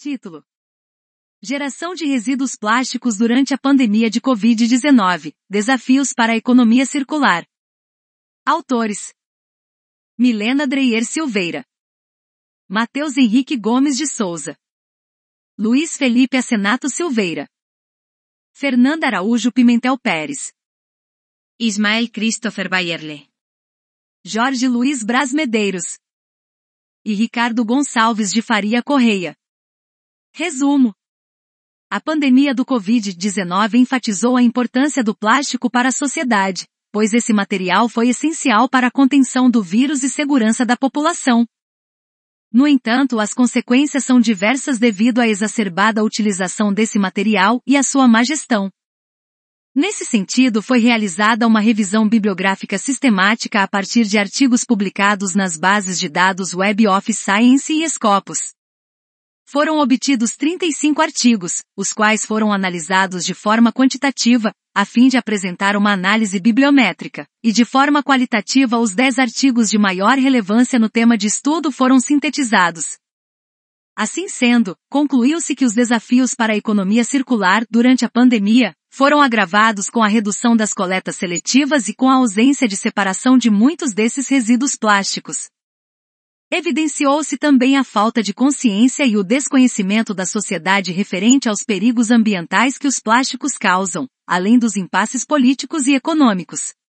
Título: Geração de resíduos plásticos durante a pandemia de Covid-19, desafios para a economia circular. Autores: Milena Dreyer Silveira, Matheus Henrique Gomes de Souza, Luiz Felipe Assenato Silveira, Fernanda Araújo Pimentel Pérez, Ismael Christopher Bayerle, Jorge Luiz Braz Medeiros e Ricardo Gonçalves de Faria Correia. Resumo: a pandemia do Covid-19 enfatizou a importância do plástico para a sociedade, pois esse material foi essencial para a contenção do vírus e segurança da população. No entanto, as consequências são diversas devido à exacerbada utilização desse material e à sua má gestão. Nesse sentido, foi realizada uma revisão bibliográfica sistemática a partir de artigos publicados nas bases de dados Web of Science e Scopus. Foram obtidos 35 artigos, os quais foram analisados de forma quantitativa, a fim de apresentar uma análise bibliométrica, e de forma qualitativa os 10 artigos de maior relevância no tema de estudo foram sintetizados. Assim sendo, concluiu-se que os desafios para a economia circular durante a pandemia foram agravados com a redução das coletas seletivas e com a ausência de separação de muitos desses resíduos plásticos. Evidenciou-se também a falta de consciência e o desconhecimento da sociedade referente aos perigos ambientais que os plásticos causam, além dos impasses políticos e econômicos.